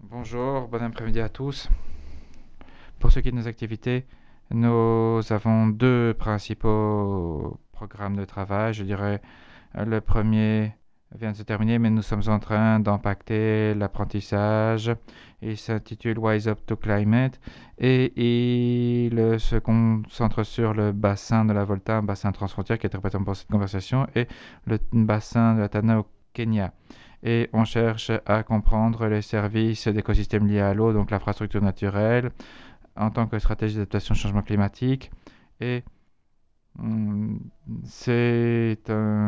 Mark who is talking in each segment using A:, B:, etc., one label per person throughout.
A: Bonjour, bon après-midi à tous. Pour ce qui est de nos activités, nous avons deux principaux programmes de travail. Je dirais le premier vient de se terminer, mais nous sommes en train d'impacter l'apprentissage. Il s'intitule Wise Up to Climate et il se concentre sur le bassin de la Volta, un bassin transfrontière qui est interprété pour cette conversation, et le bassin de la Tana au Kenya. Et on cherche à comprendre les services d'écosystèmes liés à l'eau, donc l'infrastructure naturelle, en tant que stratégie d'adaptation au changement climatique. Et mm, c'est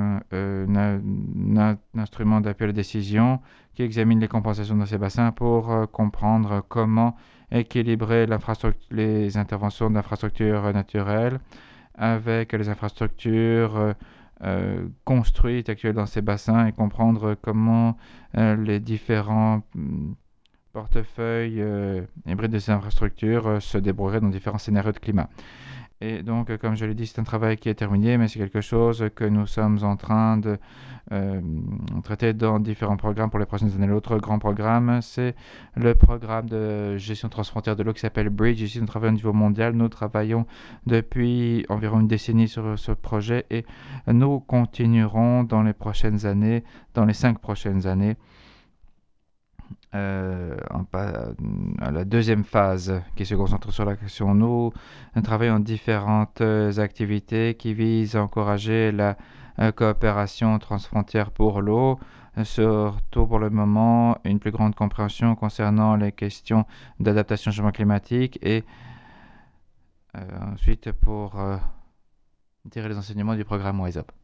A: un instrument d'appui à la décision qui examine les compensations dans ces bassins pour comprendre comment équilibrer les interventions d'infrastructures naturelles avec les infrastructures construites actuelles dans ces bassins et comprendre comment les différents portefeuilles hybrides de ces infrastructures se débrouilleraient dans différents scénarios de climat. Et donc, comme je l'ai dit, c'est un travail qui est terminé, mais c'est quelque chose que nous sommes en train de euh, traiter dans différents programmes pour les prochaines années. L'autre grand programme, c'est le programme de gestion transfrontière de l'eau qui s'appelle Bridge. Ici, nous travaillons au niveau mondial. Nous travaillons depuis environ une décennie sur ce projet et nous continuerons dans les prochaines années, dans les 5 prochaines années, à la deuxième phase qui se concentre sur la question. Nous travaillons en différentes activités qui visent à encourager la coopération transfrontière pour l'eau, surtout pour le moment une plus grande compréhension concernant les questions d'adaptation au changement climatique et ensuite pour tirer les enseignements du programme Wise Up.